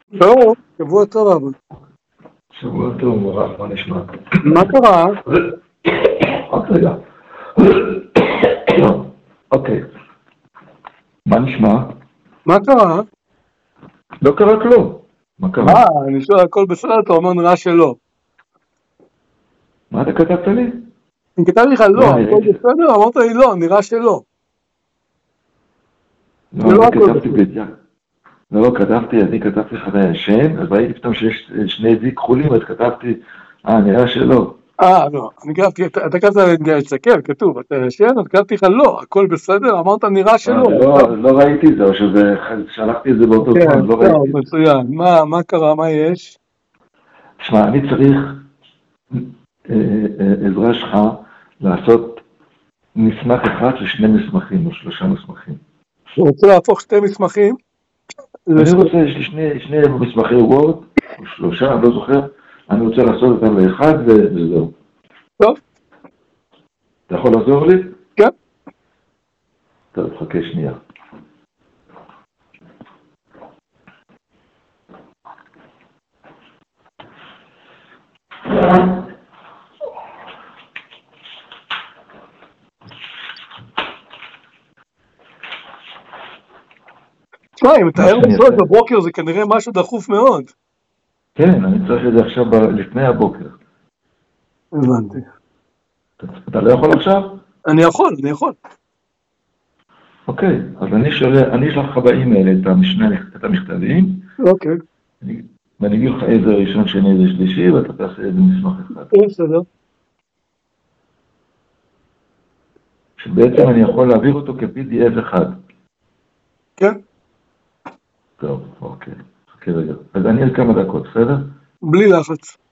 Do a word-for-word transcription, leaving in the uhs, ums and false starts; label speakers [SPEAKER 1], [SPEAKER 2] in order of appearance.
[SPEAKER 1] לא, שבוע טוב אבל.
[SPEAKER 2] שבוע טוב, מורח, מה נשמע?
[SPEAKER 1] מה קרה?
[SPEAKER 2] רק רגע. אוקיי. מה נשמע?
[SPEAKER 1] מה קרה?
[SPEAKER 2] לא קרה כלום. מה קרה?
[SPEAKER 1] מה? אני שואל הכל בסדר, אתה אומר נראה שלא.
[SPEAKER 2] מה אתה כתבת לי?
[SPEAKER 1] אני כתבתי לך לא, הכל בסדר? אמרת לי לא, נראה שלא.
[SPEAKER 2] לא, אני כתבתי בדיוק. לא, כתבתי, אני כתבתי לך אתה ישן, אז ראיתי פתאום שיש שני וי כחולים, אז כתבתי, אה, נראה שלא.
[SPEAKER 1] אה, לא, אני כתבתי, אתה כתבת, תסתכל, כתוב, אתה ישן, אז כתבתי לך לא, הכל בסדר, אמרת נראה שלא.
[SPEAKER 2] לא ראיתי את זה, או ששלחתי את זה באותו זמן, לא ראיתי.
[SPEAKER 1] כן, טוב, מצוין. מה קרה, מה יש?
[SPEAKER 2] תשמע, אני צריך עזרה שלך לעשות מסמך אחד לשני מסמכים או שלושה מסמכים.
[SPEAKER 1] אתה רוצה להפוך שתי מסמכים?
[SPEAKER 2] אני רוצה, יש לי שני, שני מסמכי וורד, או שלושה, אני לא זוכר, אני רוצה לעשות אותם לאחד וזהו.
[SPEAKER 1] טוב.
[SPEAKER 2] אתה יכול לעזור לי?
[SPEAKER 1] כן.
[SPEAKER 2] טוב, חכה שנייה.
[SPEAKER 1] תשמע, אם אתה ער בשעות בבוקר זה כנראה משהו דחוף מאוד.
[SPEAKER 2] כן, אני צריך את זה עכשיו לפני הבוקר.
[SPEAKER 1] הבנתי.
[SPEAKER 2] אתה לא יכול עכשיו?
[SPEAKER 1] אני יכול, אני יכול.
[SPEAKER 2] אוקיי, אז אני שואל, אני אשלח לך באימייל את המשנה, את המכתבים.
[SPEAKER 1] אוקיי.
[SPEAKER 2] ואני אגיד לך איזה ראשון, שני, איזה שלישי, ואתה תעשה איזה מסמך אחד.
[SPEAKER 1] בסדר.
[SPEAKER 2] שבעצם אני יכול להעביר אותו כ-פי די אף אחד.
[SPEAKER 1] כן.
[SPEAKER 2] טוב, אוקיי. חכה רגע. אז אני על כמה דקות, בסדר?
[SPEAKER 1] בלי לחץ.